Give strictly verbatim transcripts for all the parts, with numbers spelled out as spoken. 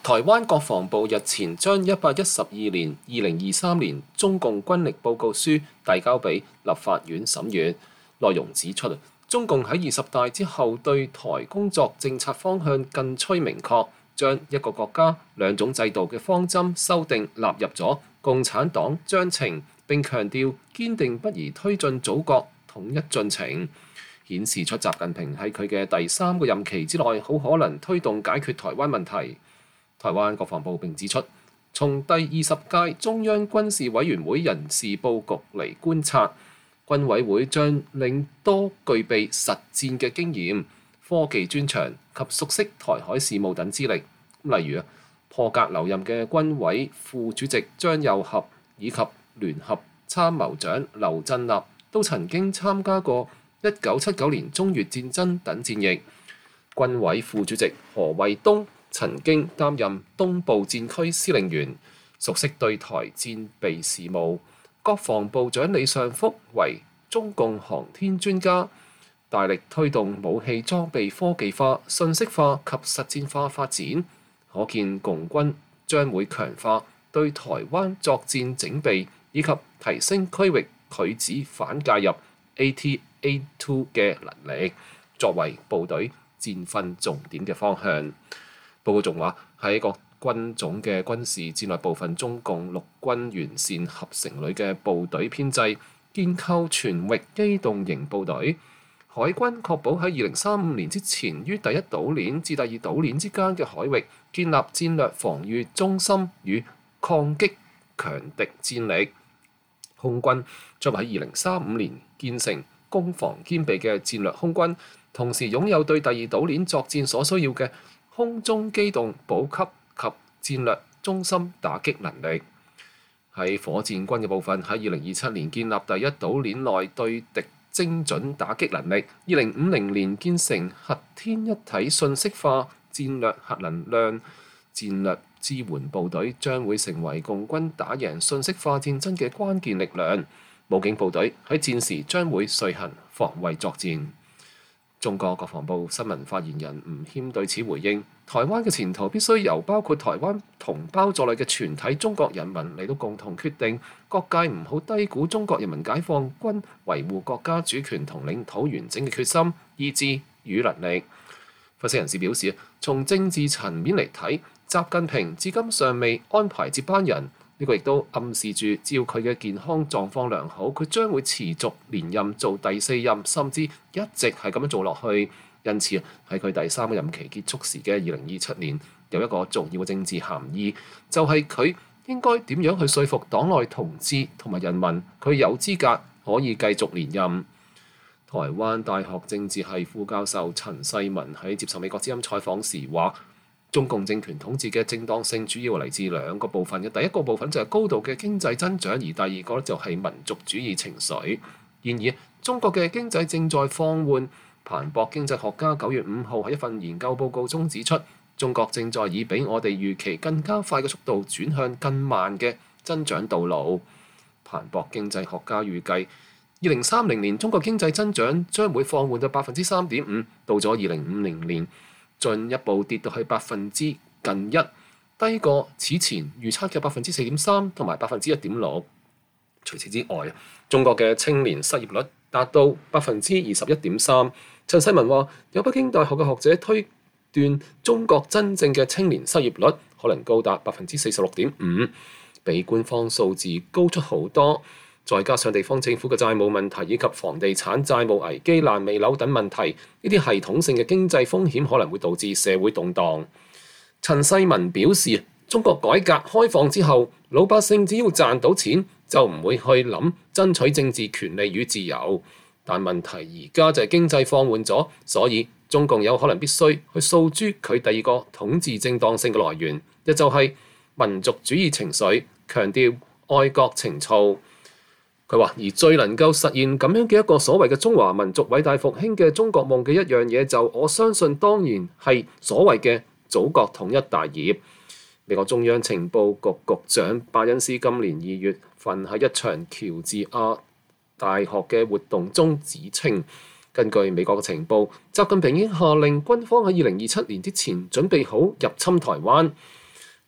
台灣國防部日前將一百一十二年二零二三年中共軍力報告書遞交俾立法院審閱，內容指出，中共喺二十大之後對台工作政策方向更趨明確，將一個國家兩種制度嘅方針修訂納入咗共產黨章程，並強調堅定不移推進祖國統一進程，顯示出習近平喺佢嘅第三個任期之內好可能推動解決台灣問題。台灣國防部並指出，從第二十屆中央軍事委員會人事佈局嚟觀察，軍委會將領多具備實戰嘅經驗、科技專長及熟悉台海事務等資歷。例如破格留任嘅軍委副主席張又俠以及聯合參謀長劉振立都曾經參加過一九七九年中越戰爭等戰役。軍委副主席何衛東曾經擔任東部戰區司令員，熟悉對台戰備事務。國防部長李尚福為中共航天專家，大力推動武器裝備科技化、信息化及實戰化發展。可見共軍將會強化對台灣作戰整備，以及提升區域拒止反介入 A T A 二 嘅能力，作為部隊戰訓重點嘅方向。報告仲話喺各軍種嘅軍事戰略部分，中共陸軍完善合成旅嘅部隊編制，建構全域機動型部隊。海軍確保喺二零三五年之前，於第一島鏈至第二島鏈之間嘅海域建立戰略防禦中心與抗擊強敵戰力。空軍將喺二零三五年建成攻防兼備嘅戰略空軍，同時擁有對第二島鏈作戰所需要嘅空中機動補給及戰略中心打擊能力。喺火箭軍嘅部分，喺二零二七年建立第一島鏈內對敵精準打擊能力。二零五零年建成核天一體信息化戰略核能量戰略支援部隊，將會成為共軍打贏信息化戰爭嘅關鍵力量。武警部隊喺戰時將會遂行防衛作戰。中國國防部新聞發言人吳謙對此回應：台灣嘅前途必須由包括台灣同胞在內嘅全體中國人民嚟到共同決定，各界唔好低估中國人民解放軍維護國家主權同領土完整嘅決心、意志與能力。分析人士表示，從政治層面嚟睇，習近平至今尚未安排接班人，呢個亦都暗示住，只要佢嘅健康狀況良好，佢將會持續連任做第四任，甚至一直係咁樣做落去。因此喺佢第三個任期結束時嘅二零二七年，有一個重要嘅政治含義，就係佢應該點樣去說服黨內同志同埋人民，佢有資格可以繼續連任。台灣大學政治系副教授陳世文喺接受美國之音採訪時話：中共政權統治嘅正當性主要嚟自兩個部分嘅，第一個部分就係高度嘅經濟增長，而第二個咧就係民族主義情緒。然而，中國嘅經濟正在放緩。彭博經濟學家九月五號喺一份研究報告中指出，中國正在以比我哋預期更加快嘅速度轉向更慢嘅增長道路。彭博經濟學家預計，二零三零年中國經濟增長將會放緩到百分之三點五，到咗二零五零年進一步跌到去百分之近一，低過此前預測嘅百分之四點三同埋百分之一點六。除此之外，中國嘅青年失業率達到百分之二十一點三。陳世文話：有北京大學嘅學者推斷，中國真正嘅青年失業率可能高達百分之四十六點五，比官方數字高出好多。再加上地方政府嘅債務問題以及房地產債務危機、爛尾樓等問題，呢啲系統性嘅經濟風險可能會導致社會動盪。陳世文表示，中國改革開放之後，老百姓只要賺到錢，就唔會去諗爭取政治權利與自由。但問題而家就係經濟放緩咗，所以中共有可能必須去訴諸佢第二個統治正當性嘅來源，亦就係民族主義情緒，強調愛國情操。佢話：而最能夠實現咁樣嘅一個所謂嘅中華民族偉大復興嘅中國夢嘅一樣嘢，就我相信當然係所謂嘅祖國統一大業。美國中央情報局局長拜恩斯今年二月份喺一場喬治亞大學嘅活動中指稱，根據美國嘅情報，習近平已經下令軍方喺二零二七年之前準備好入侵台灣。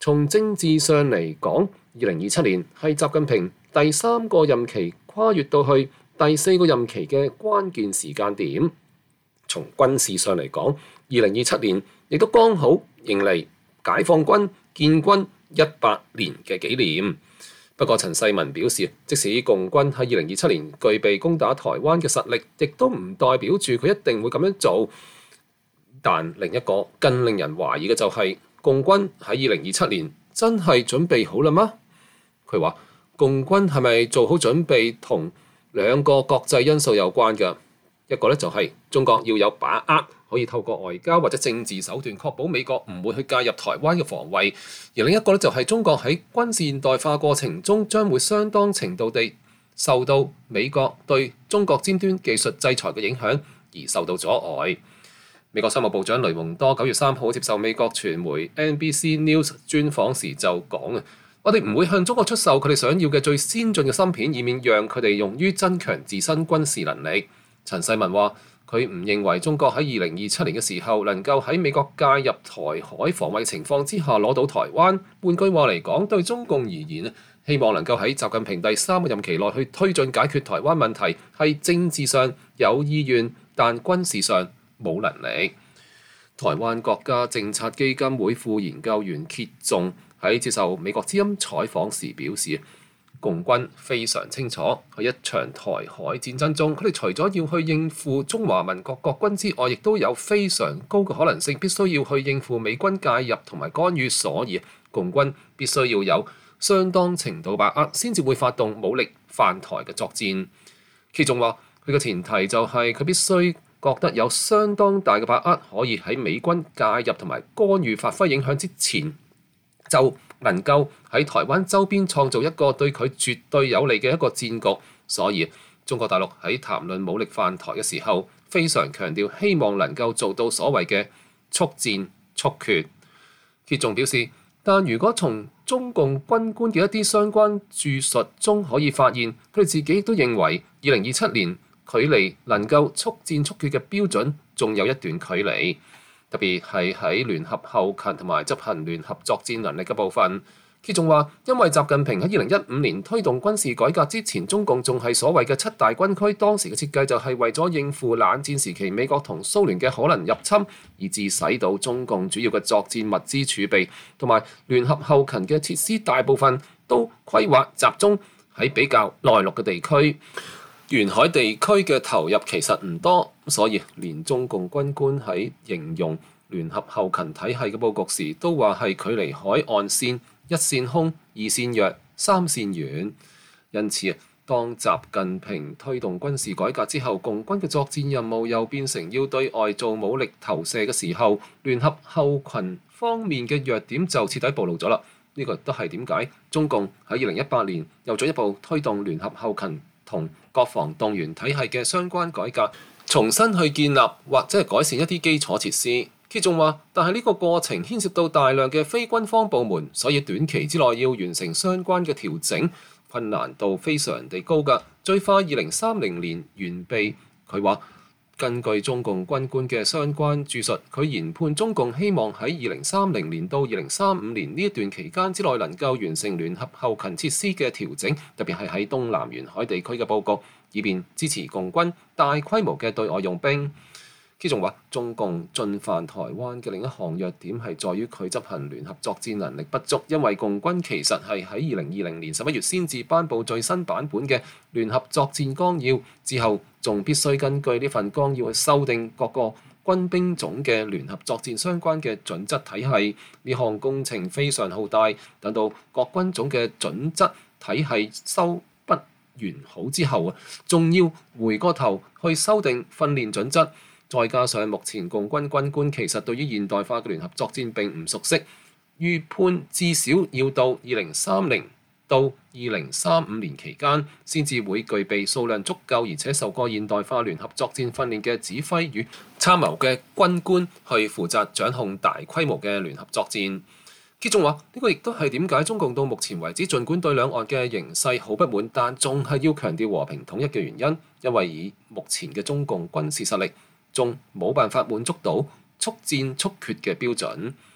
從政治上嚟講，二零二七年係習近平第三個任期跨越到去第四個任期嘅關鍵時間點。從軍事上嚟講，二零二七年亦都剛好迎嚟解放軍建軍一百年嘅紀念。不過陳世文表示，即使共軍喺二零二七年具備攻打台灣嘅實力，亦都唔代表住佢一定會咁樣做。但另一個更令人懷疑嘅就係，共軍喺二零二七年真係準備好啦嗎？佢話共軍係咪做好準備同兩個國際因素有關嘅，一個咧就係中國要有把握可以透過外交或者政治手段確保美國唔會去介入台灣嘅防衛，而另一個咧就係中國喺軍事現代化過程中將會相當程度地受到美國對中國尖端技術制裁嘅影響而受到阻礙。美國商務部長雷蒙多九月三號接受美國傳媒 N B C News 專訪時就講啊，我哋唔會向中國出售佢哋想要嘅最先進嘅芯片，以免讓佢哋用於增強自身軍事能力。陳世文話：佢唔認為中國喺二零二七年嘅時候能夠喺美國介入台海防衛情況之下攞到台灣。換句話嚟講，對中共而言，希望能夠喺習近平第三個任期內去推進解決台灣問題，係政治上有意願，但軍事上冇能力。台灣國家政策基金會副研究員歇仲喺接受美國之音採訪時表示，共軍非常清楚喺一場台海戰爭中，佢哋除咗要去應付中華民國國軍之外，亦都有非常高嘅可能性必須要去應付美軍介入同埋干預，所以共軍必須要有相當程度把握，先至會發動武力犯台嘅作戰。歇仲話佢嘅前提就係佢必須覺得有相當大嘅把握，可以喺美軍介入同埋干預發揮影響之前，就能夠喺台灣周邊創造一個對佢絕對有利嘅一個戰局。所以中國大陸喺談論武力犯台嘅時候，非常強調希望能夠做到所謂嘅速戰速決。歇仲表示，但如果從中共軍官嘅一啲相關著述中可以發現，佢哋自己都認為二零二七年距離能夠速戰速決嘅標準仲有一段距離，特別係喺聯合後勤同埋執行聯合作戰能力嘅部分。歇仲話，因為習近平喺二零一五年推動軍事改革之前，中共仲係所謂嘅七大軍區，當時嘅設計就係為咗應付冷戰時期美國同蘇聯嘅可能入侵，以致使到中共主要嘅作戰物資儲備同埋聯合後勤嘅設施大部分都規劃集中喺比較內陸嘅地區。沿海地區嘅投入其實唔多，所以連中共軍官喺形容聯合後勤體系嘅佈局時，都話係距離海岸線一線空、二線弱、三線遠。因此，當習近平推動軍事改革之後，共軍嘅作戰任務又變成要對外做武力投射嘅時候，聯合後勤方面嘅弱點就徹底暴露咗啦。呢個都係點解中共喺二零一八年又進一步推動聯合後勤同國防動員體系嘅相關改革，重新去建立或者係改善一啲基礎設施。歇仲話，但係呢個過程牽涉到大量嘅非軍方部門，所以短期之內要完成相關嘅調整，困難度非常地高㗎。最快二零三零年完備。佢話根據中共軍官嘅相關著述，佢研判中共希望喺二零三零年到二零三五年呢一段期間之內能夠完成聯合後勤設施嘅調整，特別係喺東南沿海地區嘅佈局，以便支持共軍大規模嘅對外用兵。歇仲話，中共進犯台灣嘅另一項弱點係在於佢執行聯合作戰能力不足，因為共軍其實係喺二零二零年十一月先至頒布最新版本嘅聯合作戰綱要，之後仲必須根據呢份綱要去修訂各個軍兵種嘅聯合作戰相關嘅準則體系。呢項工程非常浩大，等到各軍種嘅準則體系修不完好之後啊，仲要回過頭去修訂訓練準則。再加上目前共軍軍官其實對於現代化嘅聯合作戰並唔熟悉，預判至少要到二零三零到二零三五年期間，先至會具備數量足夠而且受過現代化聯合作戰訓練嘅指揮與參謀嘅軍官去負責掌控大規模嘅聯合作戰。歇仲話：呢個亦都係點解中共到目前為止，儘管對兩岸嘅形勢好不滿，但仲係要強調和平統一嘅原因，因為以目前嘅中共軍事實力，仲冇辦法滿足到速戰速決嘅標準。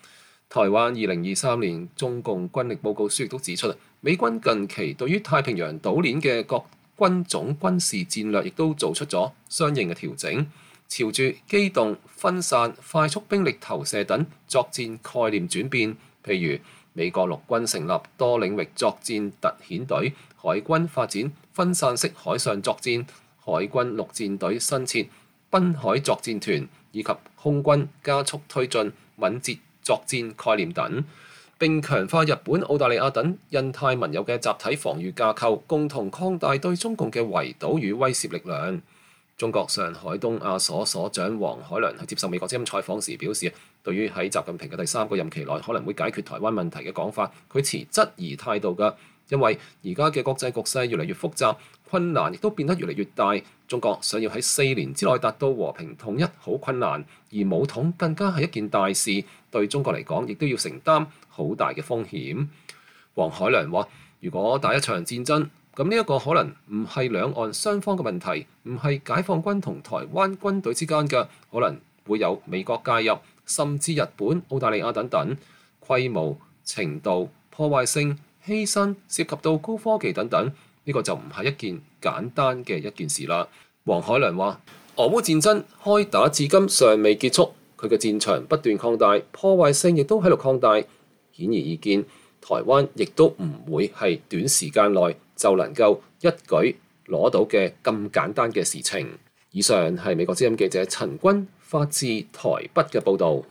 台灣二零二三年中共軍力報告書亦都指出，美軍近期對於太平洋島鏈嘅各軍種軍事戰略亦都做出咗相應嘅調整，朝住機動、分散、快速兵力投射等作戰概念轉變。譬如美國陸軍成立多領域作戰特遣隊，海軍發展分散式海上作戰，海軍陸戰隊新設濱海作戰團，以及空軍加速推進敏捷作戰概念等，並強化日本、澳大利亞等印太盟友嘅集體防禦架構，共同擴大對中共嘅圍堵與威懾力量。中國上海東亞所所長黃海良喺接受美國之音採訪時表示，對於喺習近平嘅第三個任期內可能會解決台灣問題嘅講法，佢持質疑態度㗎，因為而家嘅國際局勢越嚟越複雜，困難亦都變得越嚟越大。中國想要喺四年之內達到和平統一好困難，而武統更加係一件大事，對中國嚟講亦都要承擔好大嘅風險。黃海良話：如果打一場戰爭，咁呢一個可能唔係兩岸雙方嘅問題，唔係解放軍同台灣軍隊之間嘅，可能會有美國介入，甚至日本、澳大利亞等等，規模、程度、破壞性、犧牲，涉及到高科技等等。呢個就唔係一件簡單嘅一件事啦。黃海良話：俄烏戰爭開打至今尚未結束，佢嘅戰場不斷擴大，破壞性亦都喺度擴大。顯而易見，台灣亦都唔會係短時間內就能夠一舉攞到嘅咁簡單嘅事情。以上係美國之音記者陳君發自台北嘅報導。